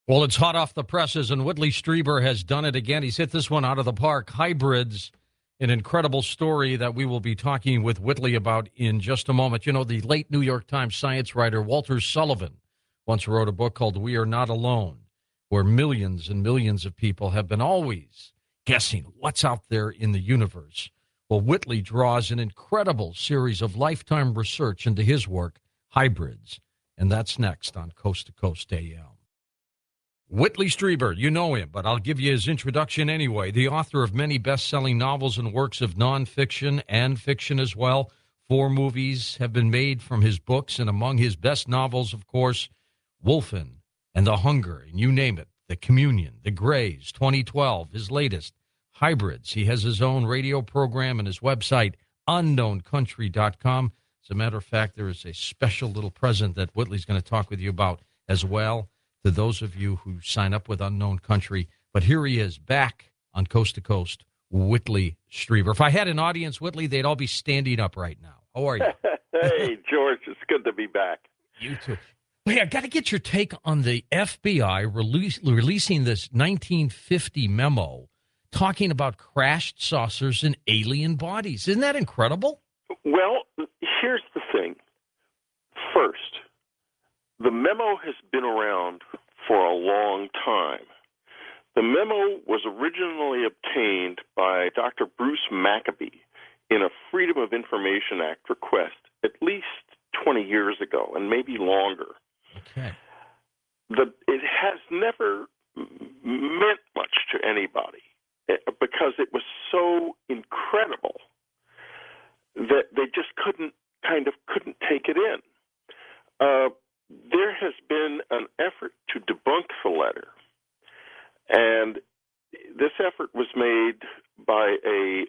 Well, it's hot off the presses, and Whitley Strieber has done it again. He's hit this one out of the park. Hybrids, an incredible story that we will be talking with Whitley about in just a moment. You know, the late New York Times science writer Walter Sullivan once wrote a book called We Are Not Alone, where millions and millions of people have been always guessing what's out there in the universe. Well, Whitley draws an incredible series of lifetime research into his work, Hybrids, and that's next on Coast to Coast AM. Whitley Strieber, you know him, but I'll give you his introduction anyway. The author of many best-selling novels and works of nonfiction and fiction as well. 4 movies have been made from his books, and among his best novels, of course, Wolfen and The Hunger, and you name it, The Communion, The Greys, 2012, his latest, Hybrids. He has his own radio program and his website, unknowncountry.com. As a matter of fact, there is a special little present that Whitley's going to talk with you about as well, to those of you who sign up with Unknown Country. But here he is, back on Coast to Coast, Whitley Strieber. If I had an audience, Whitley, they'd all be standing up right now. How are you? Hey, George, it's good to be back. You too. Hey, I got to get your take on the FBI releasing this 1950 memo talking about crashed saucers and alien bodies. Isn't that incredible? Well, here's the thing. First, the memo has been around for a long time. The memo was originally obtained by Dr. Bruce Maccabee in a Freedom of Information Act request at least 20 years ago, and maybe longer. Okay. It has never meant much to anybody because it was so incredible that they just couldn't take it in. There has been an effort to debunk the letter, and this effort was made by a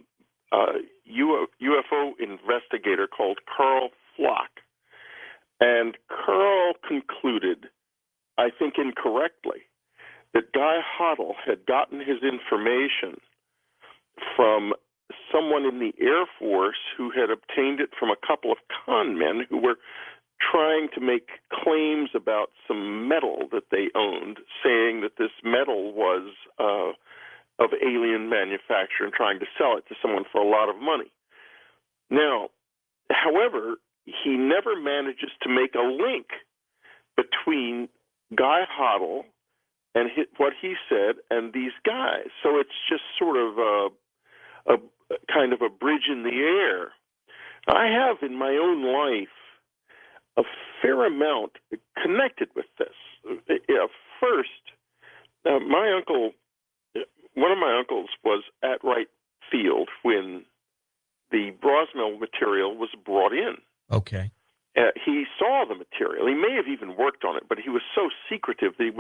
UFO investigator called Carl Flock. And Carl concluded, I think incorrectly, that Guy Hoddle had gotten his information from someone in the Air Force who had obtained it from a couple of con men who were trying to make claims about some metal that they owned, saying that this metal was of alien manufacture and trying to sell it to someone for a lot of money. Now, however, he never manages to make a link between Guy Hoddle and what he said and these guys. So it's just sort of a kind of a bridge in the air. I have in my own life a fair amount connected with this. First, my uncle, one of my uncles was at Wright Field when the Brosmel material was brought in. Okay. He saw the material. He may have even worked on it, but he was so secretive that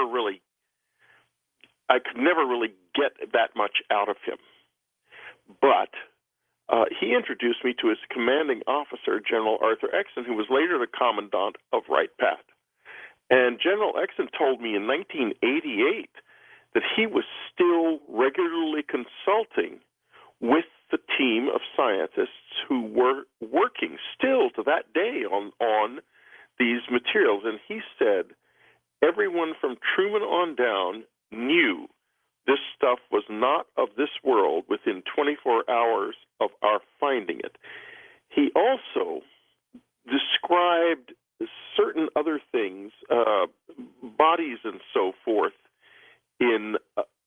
I could never really get that much out of him. But he introduced me to his commanding officer, General Arthur Exon, who was later the commandant of Wright-Patt. And General Exon told me in 1988 that he was still regularly consulting with the team of scientists who were working still to that day on these materials. And he said everyone from Truman on down knew this stuff was not of this world within 24 hours of our finding it. He also described certain other things, bodies and so forth, in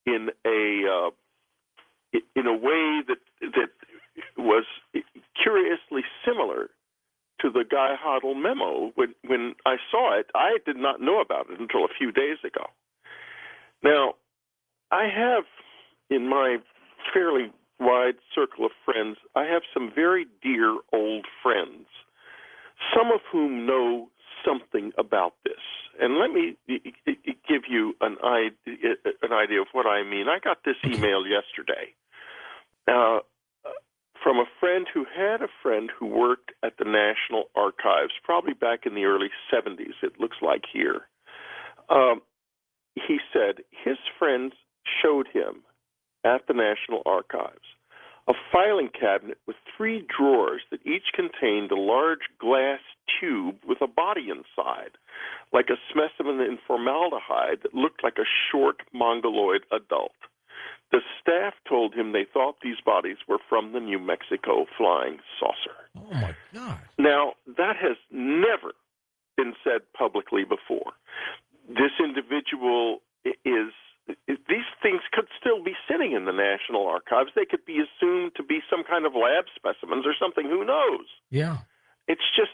a way that was curiously similar to the Guy Hoddle memo. When I saw it, I did not know about it until a few days ago. Now, I have, in my fairly wide circle of friends, I have some very dear old friends, some of whom know something about this. And let me give you an idea of what I mean. I got this email yesterday from a friend who had a friend who worked at the National Archives, probably back in the early 70s, it looks like here. He said his friends showed him at the National Archives a filing cabinet with 3 drawers that each contained a large glass tube with a body inside, like a specimen in formaldehyde that looked like a short mongoloid adult. The staff told him they thought these bodies were from the New Mexico flying saucer. Oh, my God. Now, that has never been said publicly before. This individual these things could still be sitting in the National Archives. They could be assumed to be some kind of lab specimens or something. Who knows? Yeah. It's just,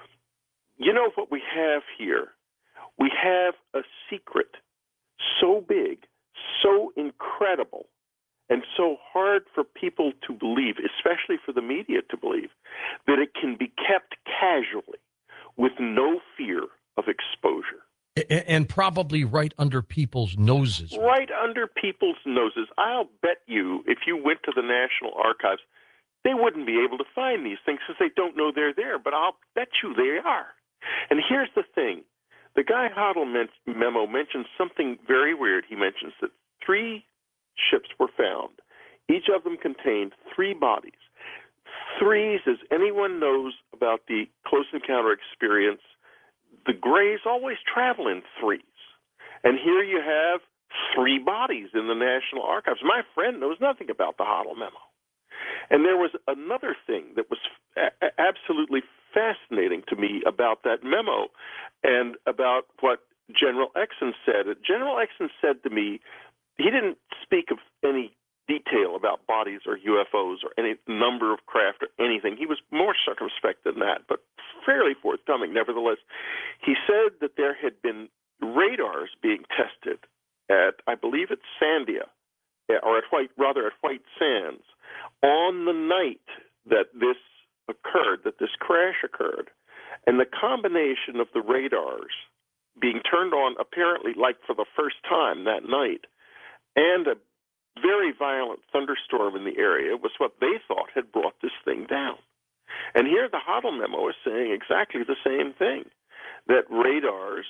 what we have here? We have a secret so big, so incredible, and so hard for people to believe, especially for the media to believe, that it can be kept casually with no fear of exposure. And probably right under people's noses. Right under people's noses. I'll bet you if you went to the National Archives, they wouldn't be able to find these things because they don't know they're there, but I'll bet you they are. And here's the thing. The Guy Hoddle memo mentions something very weird. He mentions that 3 ships were found. Each of them contained 3 bodies. Threes, as anyone knows about the close encounter experience, the Greys always travel in 3s. And here you have 3 bodies in the National Archives. My friend knows nothing about the Hoddle memo. And there was another thing that was absolutely fascinating to me about that memo and about what General Exon said. General Exon said to me, he didn't speak of any detail about bodies or UFOs or any number of craft or anything. He was more circumspect than that, but fairly forthcoming nevertheless. He said that there had been radars being tested at, I believe it's Sandia, or at White Sands, on the night that this occurred, that this crash occurred. And the combination of the radars being turned on apparently like for the first time that night and a very violent thunderstorm in the area was what they thought had brought this thing down. And here the Hoddle memo is saying exactly the same thing, that radars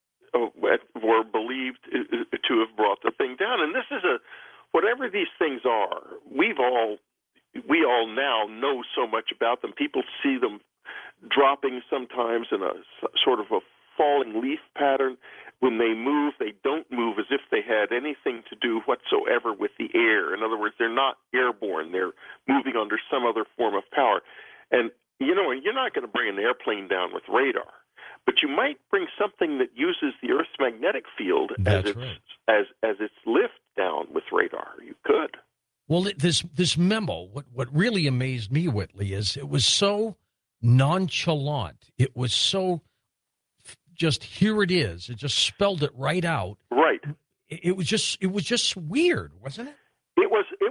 were believed to have brought the thing down. And this is whatever these things are, we all now know so much about them. People see them dropping sometimes in a sort of a falling leaf pattern. When they move, they don't move as if they had anything to do whatsoever with the air. In other words, they're not airborne. They're moving under some other form of power. And, you're not going to bring an airplane down with radar, but you might bring something that uses the Earth's magnetic field as its lift down with radar. You could. Well, this memo, what really amazed me, Whitley, is it was so nonchalant. It was so just, here it is. It just spelled it right out. Right. It was just weird, wasn't it? It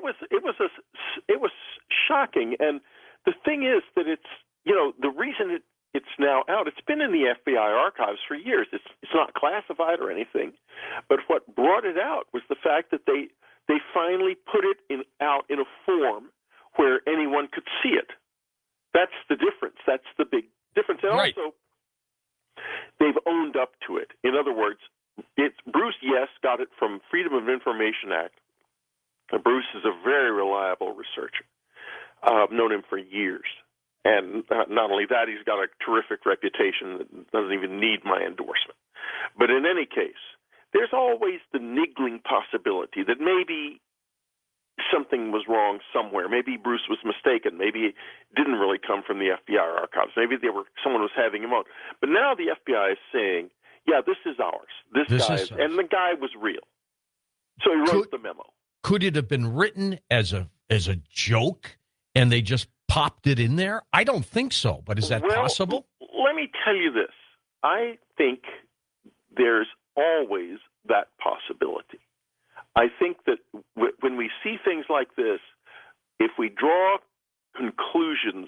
was shocking. And the thing is that it's, the reason it's now out, it's been in the FBI archives for years. It's not classified or anything. But what brought it out was the fact that they finally put it out in a form where anyone could see it. That's the difference. That's the big difference. And right. Also, they've owned up to it. In other words, Bruce, yes, got it from Freedom of Information Act. Bruce is a very reliable researcher. I've known him for years. And not only that, he's got a terrific reputation that doesn't even need my endorsement. But in any case, there's always the niggling possibility that maybe something was wrong somewhere. Maybe Bruce was mistaken. Maybe it didn't really come from the FBI archives. Maybe someone was having him out. But now the FBI is saying, yeah, this is ours. This guy is, and the guy was real. So he wrote the memo. Could it have been written as a joke and they just popped it in there? I don't think so, but is that possible? Let me tell you this. I think there's always that possibility. I think that when we see things like this, if we draw conclusions,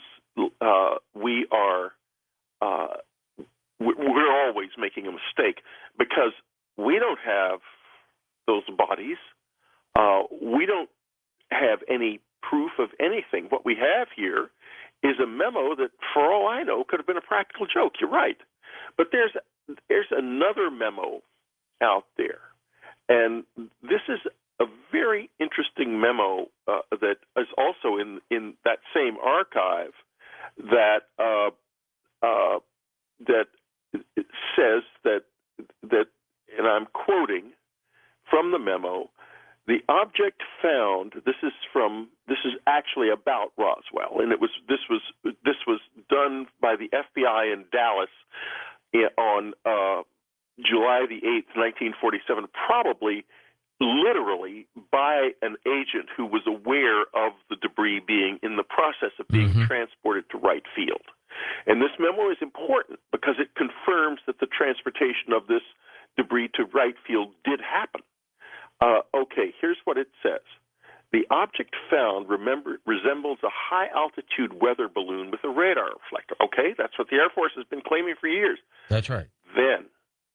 we're always making a mistake because we don't have those bodies. We don't have any proof of anything. What we have here is a memo that, for all I know, could have been a practical joke. You're right. But there's another memo out there. And this is a very interesting memo that is also in that same archive that that says that, and I'm quoting from the memo, the object found. This is actually about Roswell, and this was done by the FBI in Dallas on July the 8th, 1947, probably literally by an agent who was aware of the debris being in the process of being transported to Wright Field. And this memo is important because it confirms that the transportation of this debris to Wright Field did happen. Okay, here's what it says. The object found resembles a high-altitude weather balloon with a radar reflector. Okay, that's what the Air Force has been claiming for years. That's right. Then,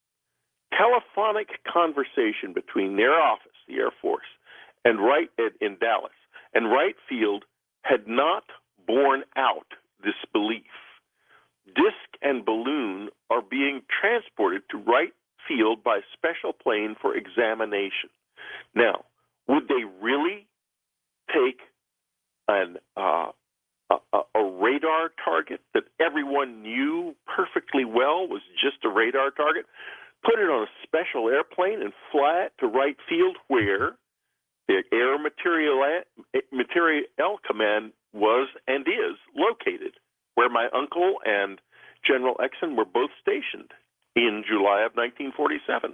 telephonic conversation between their office, the Air Force, and Wright in Dallas, and Wright Field had not borne out this belief. Disc and balloon are being transported to Wright Field by special plane for examination. Now, would they really take a radar target that everyone knew perfectly well was just a radar target, put it on a special airplane and fly it to Wright Field, where the Air Materiel Command was and is located, where my uncle and General Exon were both stationed in July of 1947.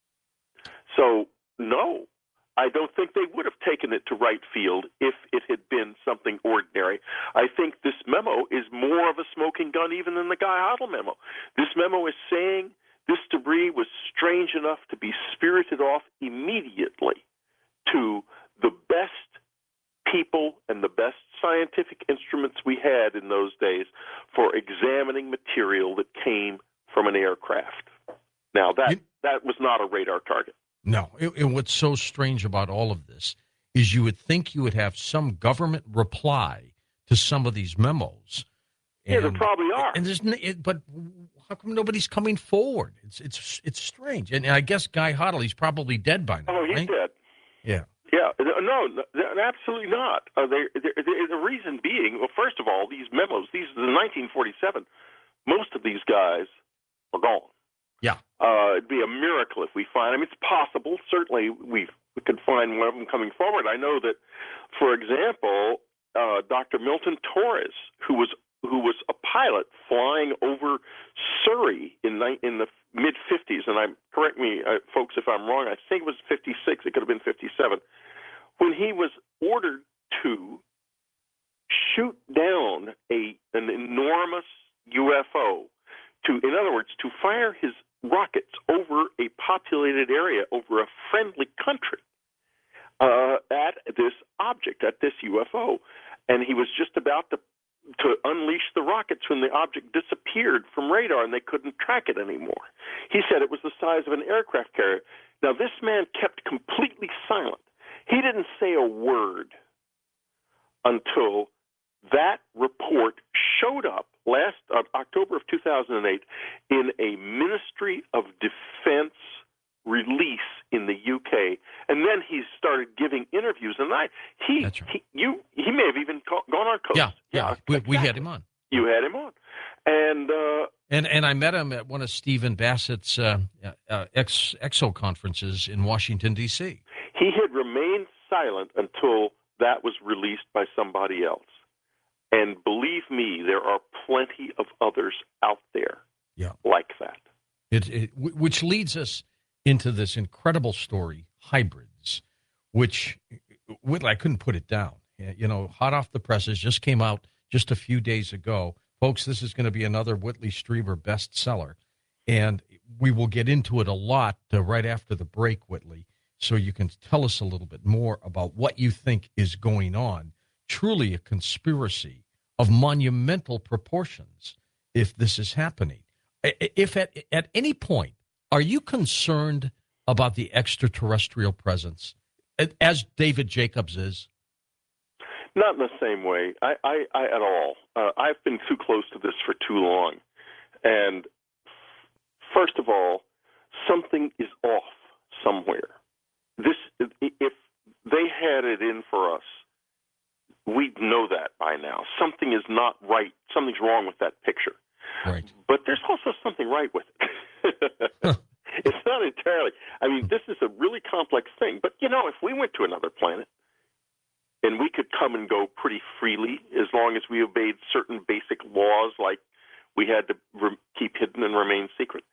So, no, I don't think they would have taken it to Wright Field if it had been something ordinary. I think this memo is more of a smoking gun even than the Guy Hoddle memo. This memo is saying this debris was strange enough to be spirited off immediately to the best people and the best scientific instruments we had in those days for examining material that came from an aircraft. Now, that was not a radar target. No. And what's so strange about all of this is you would think you would have some government reply to some of these memos. Yeah, there probably are. And but how come nobody's coming forward? It's strange. And I guess Guy Hoddle, he's probably dead by now. Oh, he's right? dead. Yeah. Yeah, no, absolutely not. The reason being, well, first of all, these memos, these are the 1947. Most of these guys are gone. Yeah. It'd be a miracle if we find them. It's possible. Certainly, we could find one of them coming forward. I know that, for example, Dr. Milton Torres, who was a pilot flying over Surrey in the mid-50s, and correct me, folks, if I'm wrong. I think it was 56. It could have been 57. When he was ordered to shoot down an enormous UFO, in other words, to fire his rockets over a populated area, over a friendly country, at this object, at this UFO, and he was just about to unleash the rockets when the object disappeared from radar and they couldn't track it anymore. He said it was the size of an aircraft carrier. Now, this man kept completely silent. He didn't say a word until that report showed up last October of 2008 in a Ministry of Defense release in the UK, and then he started giving interviews. And he may have even gone on Coast. Yeah, we had him on. You had him on, and I met him at one of Stephen Bassett's EXO conferences in Washington, D.C. He had remained silent until that was released by somebody else. And believe me, there are plenty of others out there like that. Which leads us into this incredible story, Hybrids, which I couldn't put it down. You know, hot off the presses, just came out just a few days ago. Folks, this is going to be another Whitley Strieber bestseller. And we will get into it a lot right after the break, Whitley, so you can tell us a little bit more about what you think is going on. Truly a conspiracy of monumental proportions if this is happening. If at any point, are you concerned about the extraterrestrial presence, as David Jacobs is? Not in the same way. I at all. I've been too close to this for too long. And first of all, something is off somewhere. If wrong with that picture. Right. But there's also something right with it. It's not entirely. I mean, this is a really complex thing. But, if we went to another planet and we could come and go pretty freely as long as we obeyed certain basic laws, like we had to keep hidden and remain secret,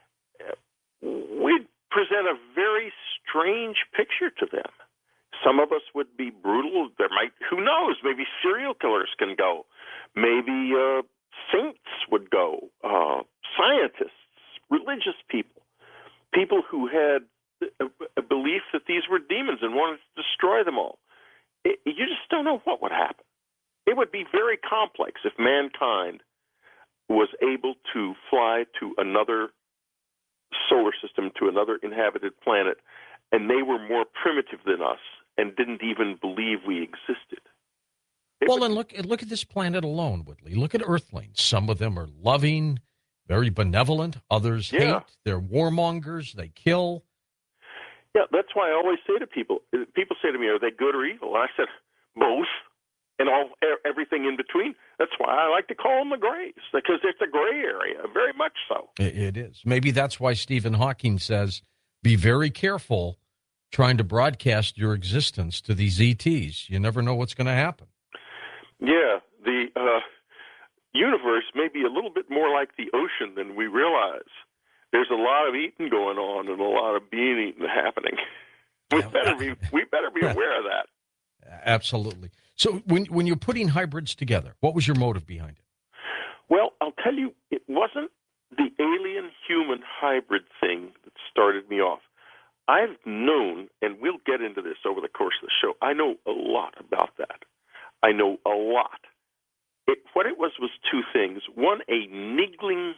we'd present a very strange picture to them. Some of us would be brutal. Who knows, maybe serial killers can go. Maybe saints would go. Scientists, religious people who had a belief that these were demons and wanted to destroy them all. You just don't know what would happen. It would be very complex if mankind was able to fly to another solar system, to another inhabited planet, and they were more primitive than us and didn't even believe we existed. And look at this planet alone, Whitley. Look at Earthlings. Some of them are loving, very benevolent. Others hate. They're warmongers. They kill. Yeah, that's why I always say to people say to me, are they good or evil? And I said, both, and everything in between. That's why I like to call them the grays, because it's a gray area, very much so. It is. Maybe that's why Stephen Hawking says, be very careful trying to broadcast your existence to these ETs. You never know what's going to happen. Yeah, the universe may be a little bit more like the ocean than we realize. There's a lot of eating going on and a lot of being eaten happening. We better be aware of that. Absolutely. So when you're putting hybrids together, what was your motive behind it? Well, I'll tell you, it wasn't the alien-human hybrid thing that started me off. I've known, and we'll get into this over the course of the show, I know a lot about that. I know a lot. What it was two things. One, a niggling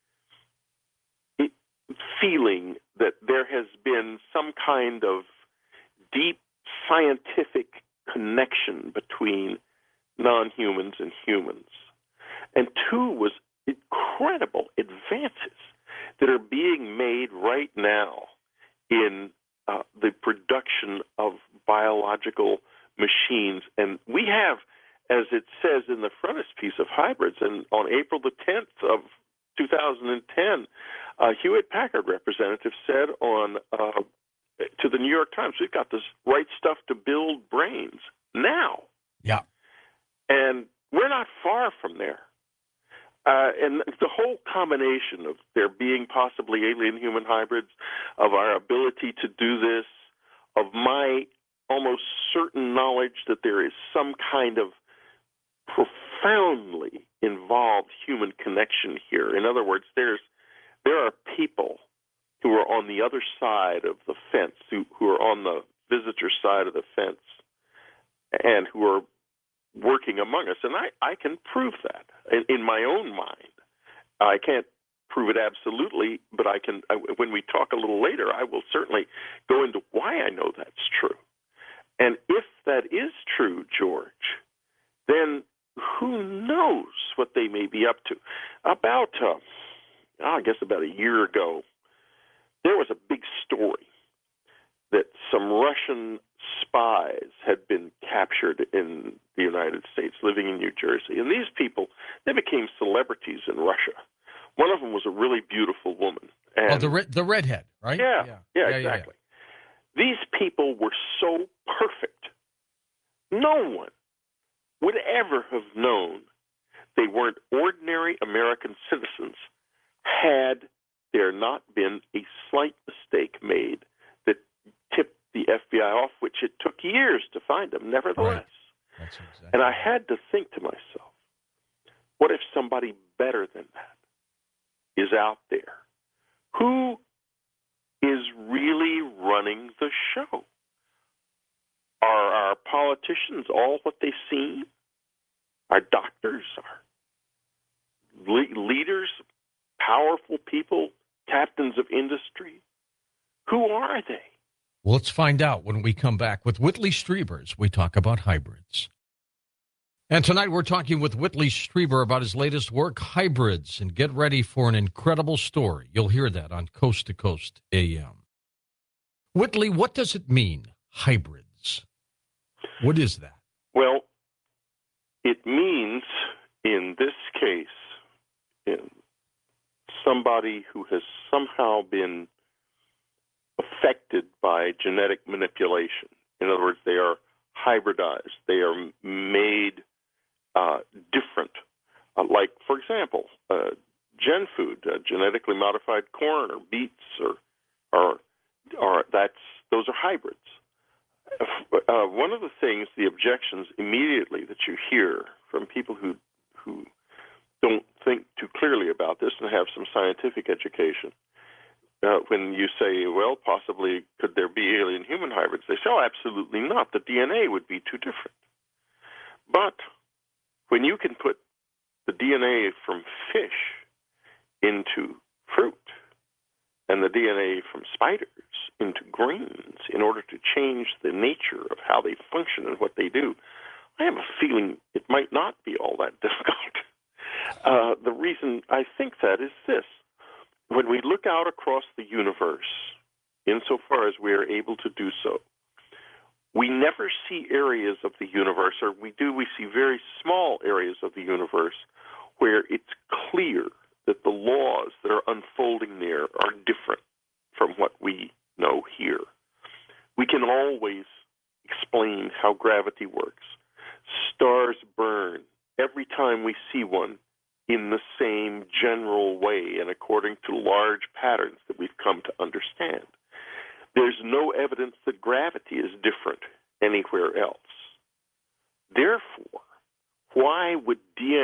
feeling that there has been some kind of deep scientific connection between non-humans and humans. And two was incredible advances that are being made right now in the production of biological machines. And we have, as it says in the frontispiece of Hybrids, and on April the 10th of 2010, Hewlett Packard representative said to the New York Times, we've got this right stuff to build brains now. Yeah. And we're not far from there. And the whole combination of there being possibly alien-human hybrids, of our ability to do this, of my almost certain knowledge that there is some kind of profoundly involved human connection here. In other words, there are people who are on the other side of the fence, who are on the visitor side of the fence, and who are working among us. And I can prove that in my own mind. I can't prove it absolutely, but I can. When we talk a little later, I will certainly go into why I know that's true. And if that is true, George, then who knows what they may be up to. About a year ago, there was a big story that some Russian spies had been captured in the United States, living in New Jersey. And these people, they became celebrities in Russia. One of them was a really beautiful woman. And the redhead, right? Yeah, exactly. These people were so perfect. No one would ever have known they weren't ordinary American citizens had there not been a slight mistake made that tipped the FBI off, which it took years to find them, nevertheless. Right. That's exactly. And I had to think to myself, what if somebody better than that is out there? Who is really running the show? Are our politicians all what they seem? Our doctors, our leaders, powerful people, captains of industry? Who are they? Well, let's find out when we come back with Whitley Strieber as we talk about hybrids. And tonight we're talking with Whitley Strieber about his latest work, Hybrids, and get ready for an incredible story. You'll hear that on Coast to Coast AM. Whitley, what does it mean, hybrids? What is that? Well, it means in this case, in somebody who has somehow been affected by genetic manipulation. In other words, they are hybridized. They are made different. Like, for example, gen food, genetically modified corn or beets, or those are hybrids. One of the things, the objections immediately that you hear from people who don't think too clearly about this and have some scientific education, when you say, well, possibly could there be alien-human hybrids, they say, oh, absolutely not. The DNA would be too different. But when you can put the DNA from fish into fruit and the DNA from spiders into greens in order to change the nature of how they function and what they do, I have a feeling it might not be all that difficult. The reason I think that is this. When we look out across the universe, insofar as we are able to do so, we never see areas of the universe, or we see very small areas of the universe where it's clear that the laws that are unfolding there are different from what we know here. We can always explain how gravity works. Stars burn every time we see one in the same general way and according to large patterns that we've come to understand. There's no evidence that gravity is different anywhere else. Therefore, why would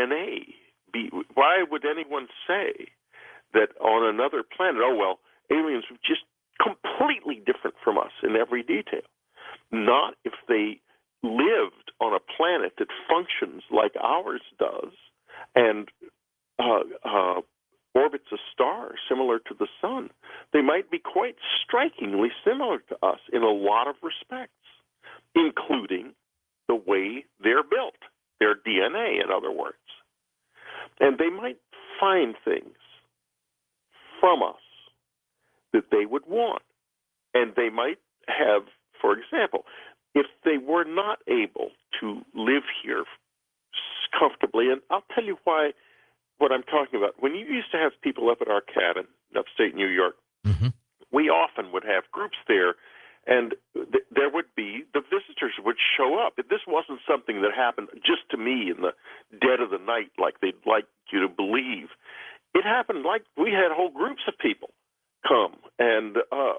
anyone say that on another planet, oh, well, aliens are just completely different from us in every detail? Not if they lived on a planet that functions like ours does and orbits a star similar to the sun. They might be quite strikingly similar to us in a lot of respects, including the way they're built, their DNA, in other words. And they might find things from us that they would want. And they might have, for example, if they were not able to live here comfortably, and I'll tell you why, what I'm talking about. When you used to have people up at our cabin in upstate New York, we often would have groups there, and there would be, the visitors would show up. This wasn't something that happened just to me in the dead of the night like they'd like you to believe. It happened like we had whole groups of people come, and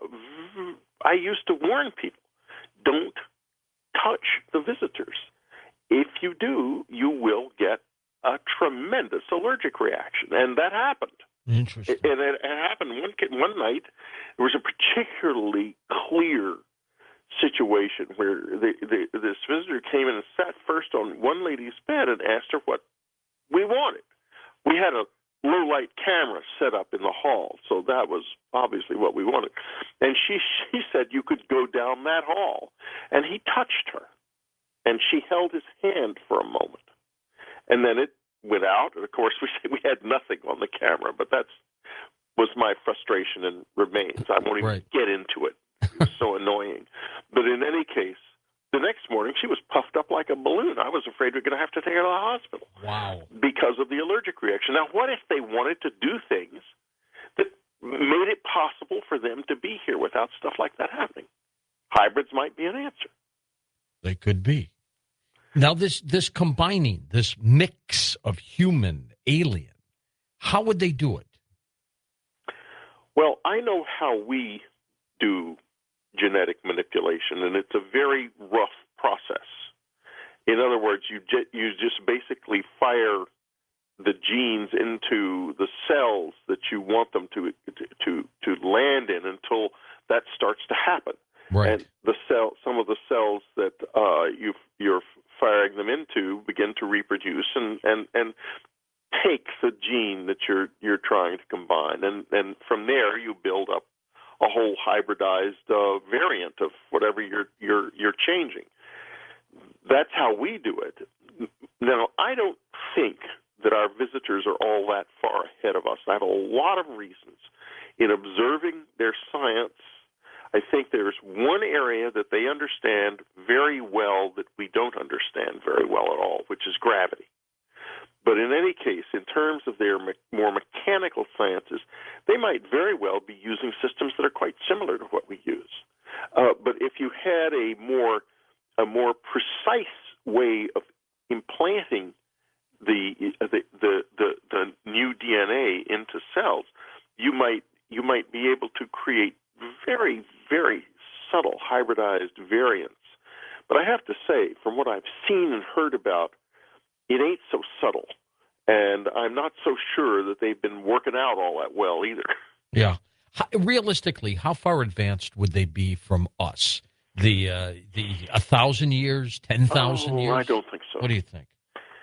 I used to warn people, don't touch the visitors. If you do, you will get a tremendous allergic reaction, and that happened. Interesting. And it happened one night. There was a particularly clear situation where this visitor came in and sat first on one lady's bed and asked her what we wanted. We had a low-light camera set up in the hall, so that was obviously what we wanted. And she said you could go down that hall. And he touched her, and she held his hand for a moment. And then it went out, and of course we had nothing on the camera, but that was my frustration and remains. I won't even get into it. It was so annoying. But in any case, the next morning she was puffed up like a balloon. I was afraid we were going to have to take her to the hospital. Wow. Because of the allergic reaction. Now, what if they wanted to do things that made it possible for them to be here without stuff like that happening? Hybrids might be an answer. They could be. Now, this combining, this mix of human, alien, how would they do it? Well, I know how we do genetic manipulation, and it's a very rough process. In other words, you just basically fire the genes into the cells that you want them to land in until that starts to happen. Right. And some of the cells that you're firing them into begin to reproduce and take the gene that you're trying to combine, and from there you build up a whole hybridized variant of whatever you're changing. That's how we do it. Now, I don't think that our visitors are all that far ahead of us. I have a lot of reasons. In observing their science, I think there's one area that they understand very well that we don't understand very well at all, which is gravity. But in any case, in terms of their more mechanical sciences, they might very well be using systems that are quite similar to what we use. But if you had a more precise way of implanting the new DNA into cells, you might be able to create very, very subtle hybridized variants. But I have to say, from what I've seen and heard about, it ain't so subtle. And I'm not so sure that they've been working out all that well either. Yeah. Realistically, how far advanced would they be from us? The 1,000 years, 10,000 years? I don't think so. What do you think?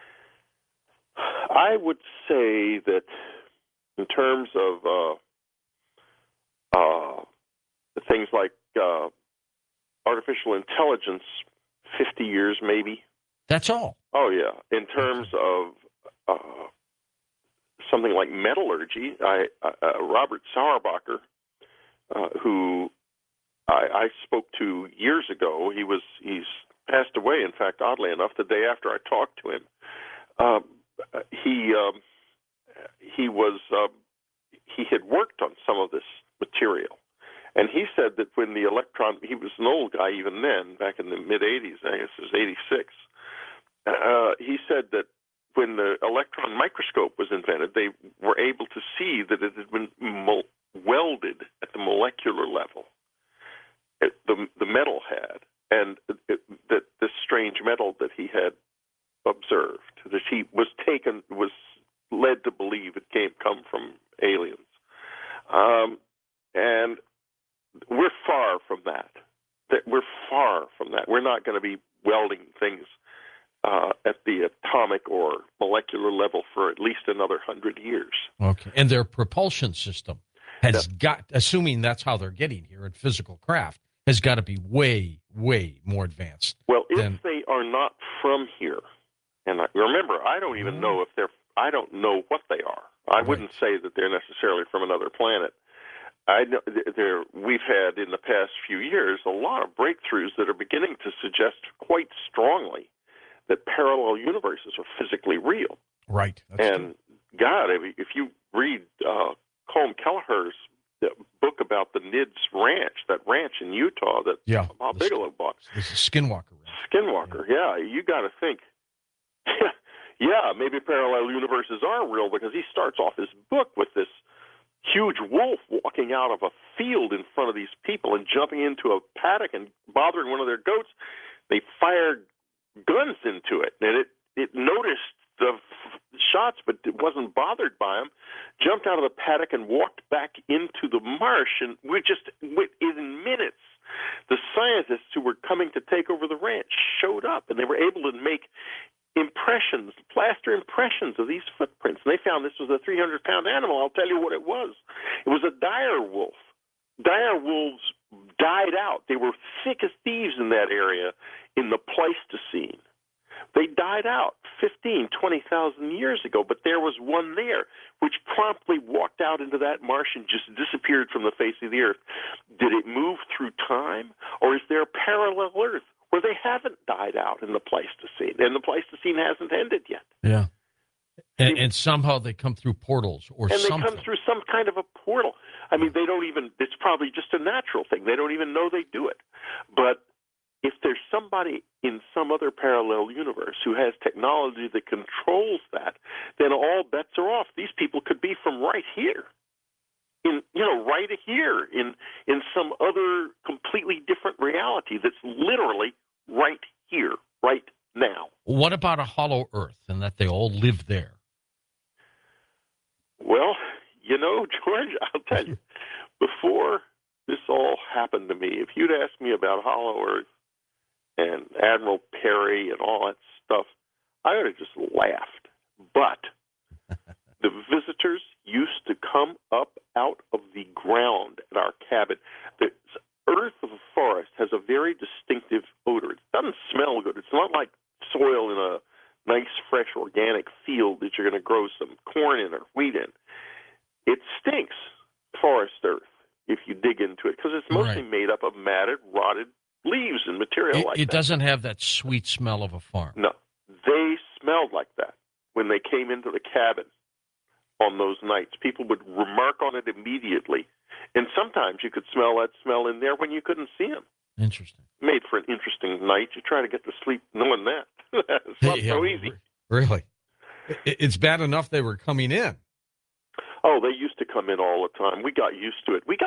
I would say that in terms of things like artificial intelligence, 50 years maybe. That's all. Oh, yeah. In terms of something like metallurgy, Robert Sauerbacher, who I spoke to years ago, he's passed away, in fact, oddly enough, the day after I talked to him. He had worked on some of this material. And he said that when the electron, he was an old guy even then, back in the mid-'80s, I guess it was 86, he said that when the electron microscope was invented, they were able to see that it had been welded at the molecular level. The metal had, and that this strange metal that he had observed, that he was led to believe it come from aliens. And we're far from that. We're far from that. We're not going to be welding things at the atomic or molecular level for at least another 100 years. Okay. And their propulsion system has got, assuming that's how they're getting here in physical craft, has got to be way, way more advanced. Well, if they are not from here, and remember, I don't even know I don't know what they are. I wouldn't say that they're necessarily from another planet. I know we've had in the past few years a lot of breakthroughs that are beginning to suggest quite strongly that parallel universes are physically real. Right. That's true. God, if you read Colm Kelleher's book about the NIDS Ranch, that ranch in Utah that Bob Bigelow bought. This is Skinwalker Ranch. Skinwalker, yeah. You got to think, yeah, maybe parallel universes are real, because he starts off his book with this huge wolf walking out of a field in front of these people and jumping into a paddock and bothering one of their goats. They fired guns into it, and it noticed the shots, but it wasn't bothered by them, jumped out of the paddock and walked back into the marsh, and in minutes, the scientists who were coming to take over the ranch showed up, and they were able to make plaster impressions of these footprints. And they found this was a 300-pound animal. I'll tell you what it was. It was a dire wolf. Dire wolves died out. They were thick as thieves in that area in the Pleistocene. They died out 15, 20,000 years ago, but there was one there which promptly walked out into that marsh and just disappeared from the face of the earth. Did it move through time, or is there a parallel Earth where they haven't died out in the Pleistocene, and the Pleistocene hasn't ended yet? Yeah. And somehow they come through portals or something. And they come through some kind of a portal. I mean, it's probably just a natural thing. They don't even know they do it. But if there's somebody in some other parallel universe who has technology that controls that, then all bets are off. These people could be from right here. Right here in some other completely different reality that's literally right here, right now. What about a hollow Earth and that they all live there? Well, George, I'll tell you, before this all happened to me, if you'd asked me about hollow Earth and Admiral Perry and all that stuff, I would have just laughed. But the visitors used to come up out of the ground at our cabin. The earth of a forest has a very distinctive odor. It doesn't smell good. It's not like soil in a nice, fresh, organic field that you're going to grow some corn in or wheat in. It stinks, forest earth, if you dig into it, because it's mostly made up of matted, rotted leaves and material like that. It doesn't have that sweet smell of a farm. No, they smelled like that when they came into the cabin on those nights. People would remark on it immediately. And sometimes you could smell that smell in there when you couldn't see them. Interesting. Made for an interesting night. You try to get to sleep knowing that. It's not so easy. Really? It's bad enough they were coming in. Oh, they used to come in all the time. We got used to it. We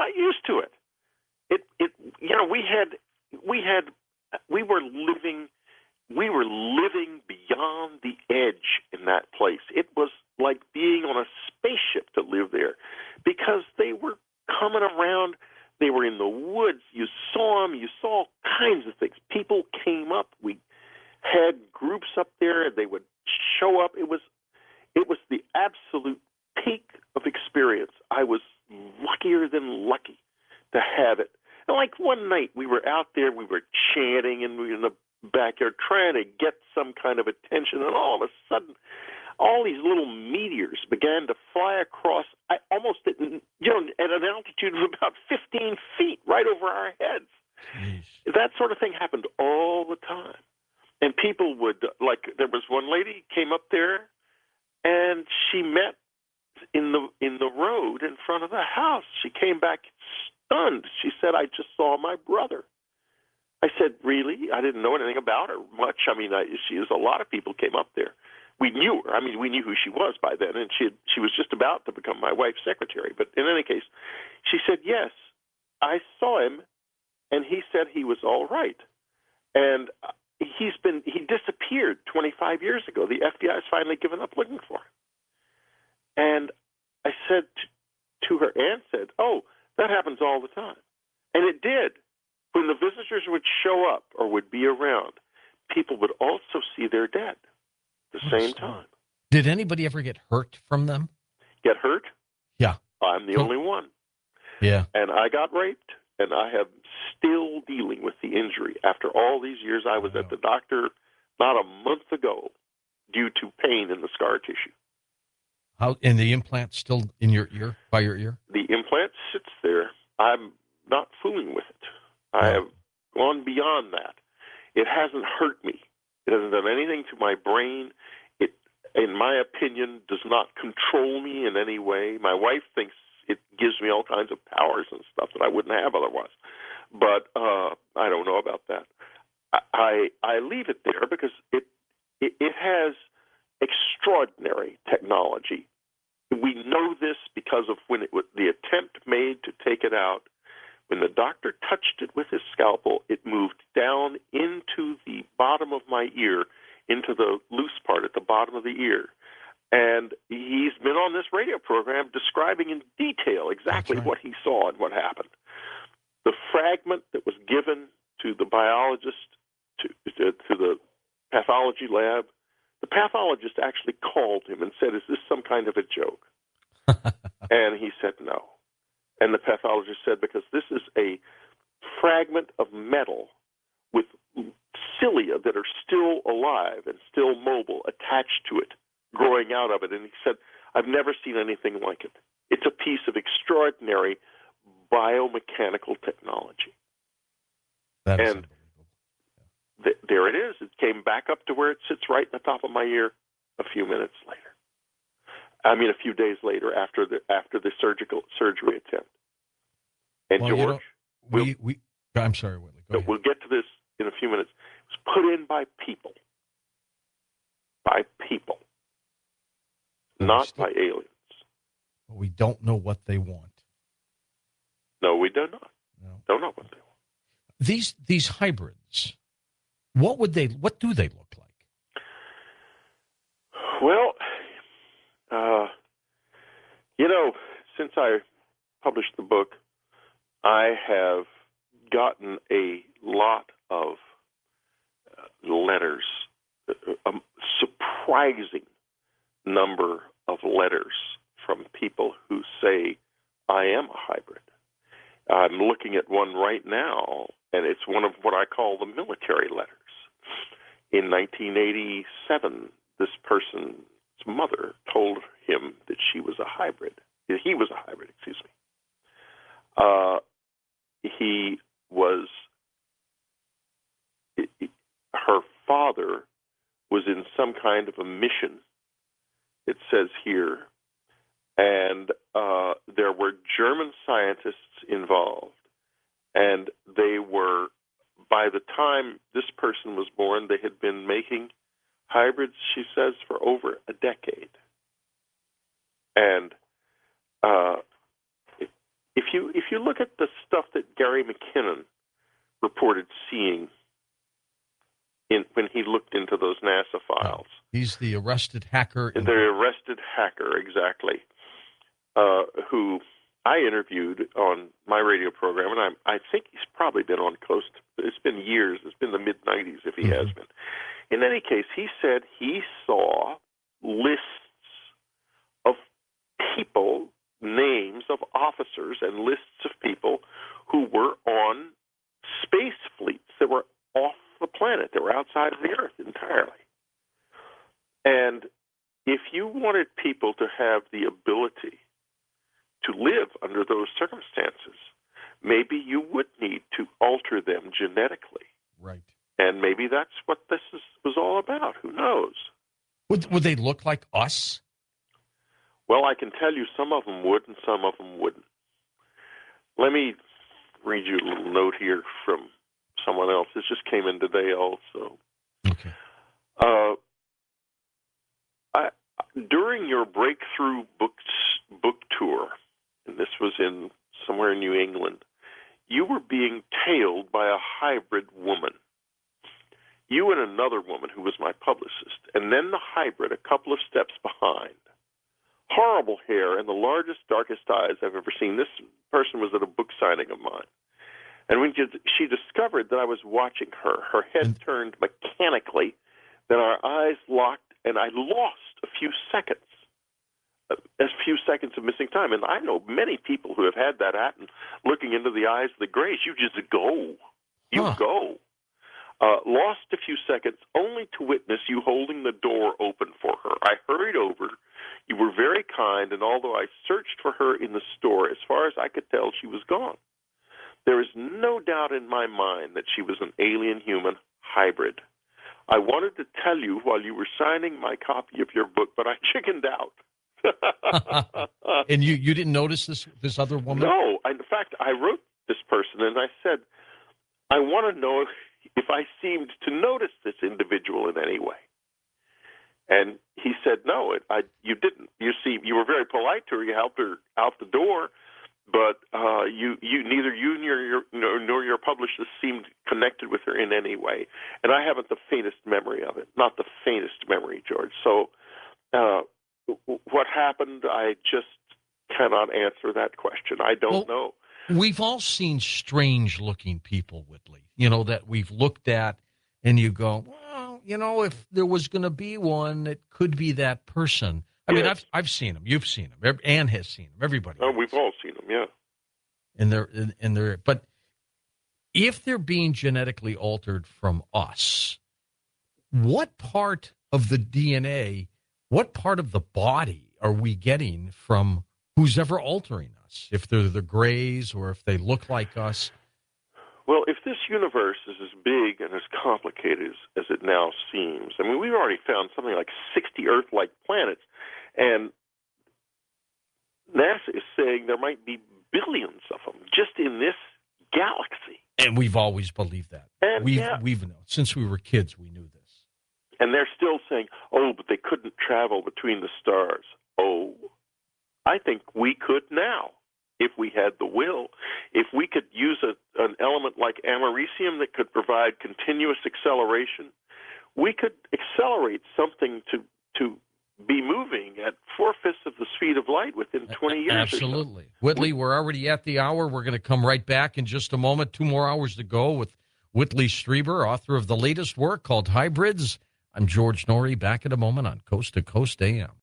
were living beyond the edge in that place. It was like being on a spaceship to live there, because they were coming around. They were in the woods. You saw them. You saw all kinds of things. People came up. We had groups up there. They would show up. It was the absolute peak of experience. I was luckier than lucky to have it. And like one night we were out there, we were chanting, and we were in the backyard trying to get some kind of attention, and all of a sudden all these little meteors began to fly across. I almost didn't, at an altitude of about 15 feet right over our heads. Jeez. That sort of thing happened all the time. And people would, like, there was one lady came up there, and she met in the road in front of the house. She came back stunned. She said, "I just saw my brother." I said, "Really?" I didn't know anything about her much. I mean, a lot of people came up there. We knew her. I mean, we knew who she was by then, and she was just about to become my wife's secretary. But in any case, she said, "Yes, I saw him, and he said he was all right. And he disappeared 25 years ago. The FBI has finally given up looking for him." And I said to her, Ann said, "Oh, that happens all the time." And it did. When the visitors would show up or would be around, people would also see their dead at the same time. Did anybody ever get hurt from them? Get hurt? Yeah. I'm the only one. Yeah. And I got raped, and I am still dealing with the injury. After all these years, I was at the doctor not a month ago due to pain in the scar tissue. And the implant still in your ear, by your ear? The implant sits there. I'm not fooling with it. I have gone beyond that. It hasn't hurt me. It hasn't done anything to my brain. It, in my opinion, does not control me in any way. My wife thinks it gives me all kinds of powers and stuff that I wouldn't have otherwise. But I don't know about that. I leave it there because it has extraordinary technology. We know this because of when the attempt made to take it out. When the doctor touched it with his scalpel, it moved down into the bottom of my ear, into the loose part at the bottom of the ear. And he's been on this radio program describing in detail exactly what he saw and what happened. The fragment that was given to the biologist, to the pathology lab, the pathologist actually called him and said, "Is this some kind of a joke?" And he said no. And the pathologist said, because this is a fragment of metal with cilia that are still alive and still mobile attached to it, growing out of it. And he said, "I've never seen anything like it. It's a piece of extraordinary biomechanical technology." That is and there it is. It came back up to where it sits right in the top of my ear a few minutes later. I mean, a few days later after the surgery attempt. And George, I'm sorry, Whitley. Go ahead. We'll get to this in a few minutes. It was put in by people. By people. Not by aliens. We don't know what they want. No, we do not. No. Don't know what they want. These hybrids, what do they look like? Well, since I published the book, I have gotten a lot of letters, a surprising number of letters from people who say, "I am a hybrid." I'm looking at one right now, and it's one of what I call the military letters. In 1987, this person's mother told him that she was a hybrid. He was a hybrid, excuse me. Her father was in some kind of a mission it says here, and there were German scientists involved, and they were, by the time this person was born, they had been making hybrids, she says, for over a decade. And if you look at the stuff that Gary McKinnon reported seeing when he looked into those NASA files, he's the arrested hacker. The arrested hacker, exactly, who I interviewed on my radio program, and I think he's probably been on Coast. It's been years. It's been the mid-'90s if he has been. In any case, he said he saw lists of people, names of officers, and lists of people who were on space fleets that were off the planet, that were outside of the Earth entirely. And if you wanted people to have the ability to live under those circumstances, maybe you would need to alter them genetically. Right. And maybe that's what this was all about. Who knows? Would they look like us? Well, I can tell you some of them would and some of them wouldn't. Let me read you a little note here from someone else. This just came in today also. Okay. During your breakthrough book tour, and this was in somewhere in New England, you were being tailed by a hybrid woman. You and another woman who was my publicist, and then the hybrid a couple of steps behind. Horrible hair and the largest, darkest eyes I've ever seen. This person was at a book signing of mine. And when she discovered that I was watching her, her head turned mechanically, then our eyes locked, and I lost a few seconds of missing time. And I know many people who have had that happen, looking into the eyes of the grace. You just go. You go. Lost a few seconds, only to witness you holding the door open for her. I hurried over. You were very kind, and although I searched for her in the store, as far as I could tell, she was gone. There is no doubt in my mind that she was an alien-human hybrid. I wanted to tell you while you were signing my copy of your book, but I chickened out. And you didn't notice this other woman? No. In fact, I wrote this person, and I said, I want to know if I seemed to notice this individual in any way. And he said, no, you didn't. You see, you were very polite to her. You helped her out the door, but neither you nor your publicist seemed connected with her in any way. And I haven't the faintest memory of it, not the faintest memory, George. So what happened, I just cannot answer that question. I don't know. We've all seen strange-looking people, Whitley, that we've looked at, and you go, well, if there was going to be one, it could be that person. I mean, I've seen them. You've seen them. Ann has seen them. Everybody. Oh, we've all seen them, yeah. But if they're being genetically altered from us, what part of the DNA, what part of the body are we getting from who's ever altering us? If they're the Greys or if they look like us? Well, if this universe is as big and as complicated as it now seems, I mean, we've already found something like 60 Earth-like planets, and NASA is saying there might be billions of them just in this galaxy. And we've always believed that. And we've known. Since we were kids, we knew this. And they're still saying, but they couldn't travel between the stars. I think we could now, if we had the will. If we could use an element like americium that could provide continuous acceleration, we could accelerate something to be moving at 4/5 of the speed of light within 20 years. Absolutely. Whitley, we're already at the hour. We're going to come right back in just a moment. 2 more hours to go with Whitley Strieber, author of the latest work called Hybrids. I'm George Noory, back in a moment on Coast to Coast AM.